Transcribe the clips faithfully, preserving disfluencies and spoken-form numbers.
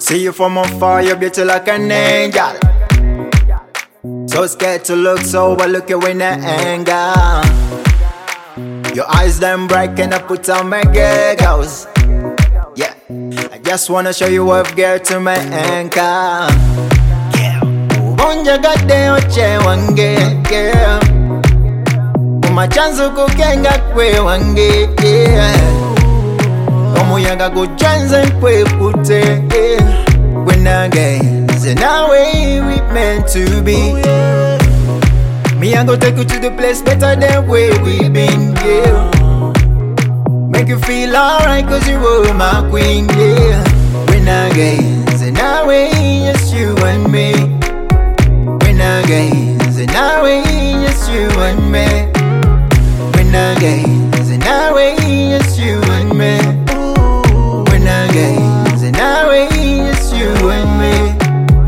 See you from afar, you're beauty like an angel. So scared to look sober, look you in the anger. Your eyes them bright, can I put on my giggles? Yeah, I just wanna show you off, girl, to my anchor. Bonja gade oche wange, yeah. Uma chanzo kukenga kwe wange, yeah. Omuyaga kuchanza kwe pute, yeah. When again, say now way we meant to be. Me I go take you to the place better than where we been, yeah. Make you feel alright cause you were my queen, yeah. When again, say now way, just you and me. When again, say now way, just you and me. When again, say now way, just you and me. When again, say now way, just you and me.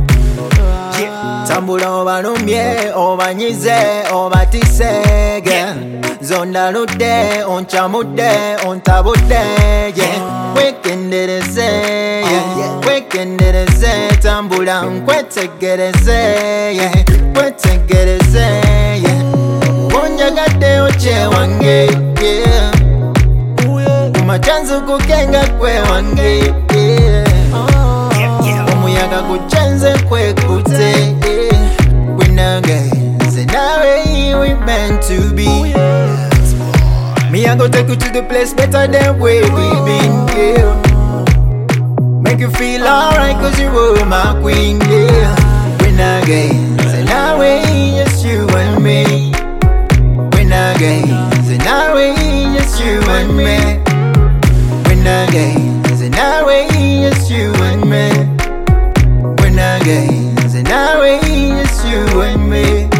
Tambula oba numye, oba nyize, oba tisege. Zonda lude, onchamude, ontabude, yeah. Wekendereze, yeah. Wekendereze, tambula nkwetegereze, yeah. Kwetegereze, yeah. Onjagade oche wange, yeah. Umachanzu kukenga kwe wange, yeah. Omuyaga kuchanze kwe kute, yeah. When again, say now we meant to be. Me I go take you to the place better than where we been, yeah. Make you feel alright cause you were my queen, yeah. When again, say now we, just you and me. When again, say now we, just you and me. When again, say now we, just you and me. When again, say now we, just you and me.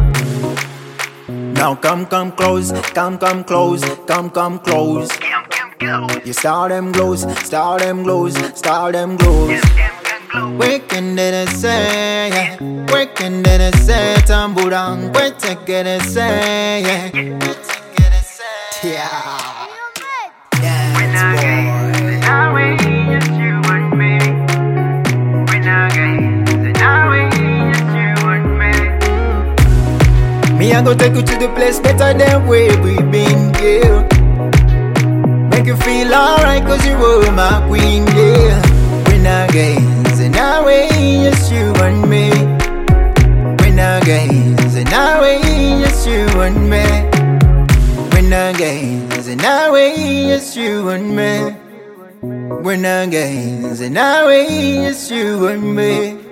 Now come, come close, come, come close, come, come close. You start them glows, start them glows, start them glows. Waking in the say, yeah. Waking in the say, tamburan, wait to get it say, yeah. Yeah. Me I go take you to the place better than where we been, yeah. Make you feel alright cause you were my queen, yeah. When again, say now way, just you and me. When again, say now way, just you and me. When again, say now way, just you and me. When again, say now way, just you and me.